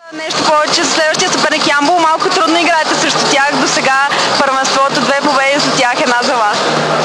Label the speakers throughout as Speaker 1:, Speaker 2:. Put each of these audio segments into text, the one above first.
Speaker 1: Нещо повече за следващия съперник Ямбол. Малко трудно играете срещу тях. До сега първенството, 2 победи за тях, една за вас.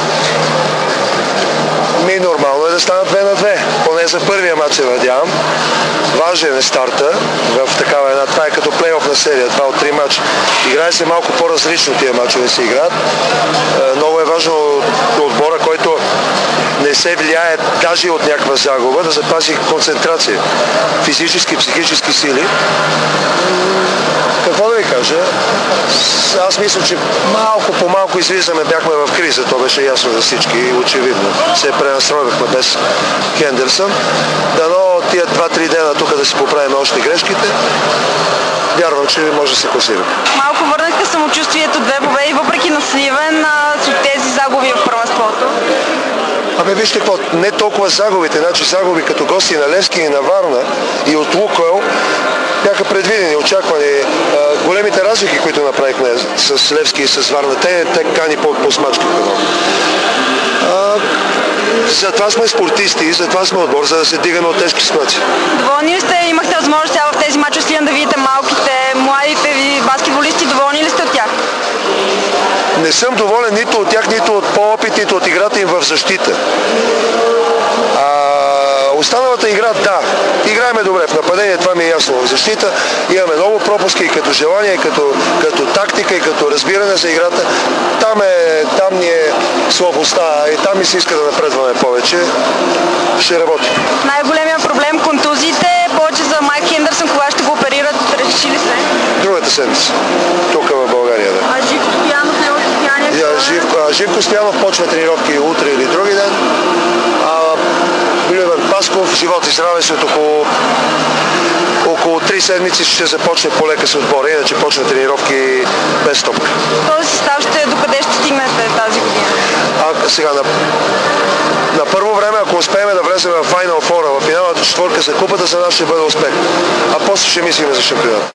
Speaker 2: Нормално е да станат 2-2. Поне за първия матч се надявам. Важен е старта в такава една. Това е като плейоф на серия. Това от 3 матча. Играе се малко по-различно, тия матчове се играят. Много е важно отбора, който не се влияе даже от някаква загуба, да запази концентрация. Физически, психически сили. Какво да ви кажа? Аз мисля, че малко по малко излизаме, бяхме в криза, то беше ясно за всички и очевидно. Се пренастройвахме без Хендерсън. Дано тия 2-3 дена тук да си поправим още грешките. Вярвам, че може да се класираме.
Speaker 1: Малко върнахте самочувствието, 2 победи, въпреки на Сливен, с тези загуби в първенството.
Speaker 2: Вижте какво, не толкова загубите, значи загуби като гости на Левски и на Варна и от Лукойл бяха предвидени, очаквани. Големите разлики, които направихме с Левски и с Варна, те кани по смачката. Затова сме спортисти, затова сме отбор, за да се дигаме от тежки ситуации.
Speaker 1: Доволни ли сте? Имахте възможност сега в тези мачове Сливен да видите малките, младите ви баскетболисти. Доволни ли сте от тях?
Speaker 2: Не съм доволен нито от тях, нито от по-опит, нито от играта им в защита. Останалата игра, да, играеме добре в нападение, това ми е ясно. В защита имаме много пропуски и като желание, и като тактика, и като разбиране за играта. Там ни е слабостта и там ми се иска да напредваме повече. Ще работи.
Speaker 1: Най-големият проблем контузиите, повече за Майк Хендерсън, кога ще го оперират, решили се?
Speaker 2: Другата седмица, тук в България. Да.
Speaker 1: А Живко Стоянов не е състояние?
Speaker 2: Живко Стоянов почва тренировки утре или други ден. Любен Пасков, живот и здраве, след около 3 седмици ще започне полека с отбора, иначе почне тренировки без топка.
Speaker 1: Този състав докъде ще стигнете тази година?
Speaker 2: Сега на първо време, ако успеем да влезем в Final Four, в финалната четворка за купата, за нас ще бъде успех. А после ще мислим за шампионат.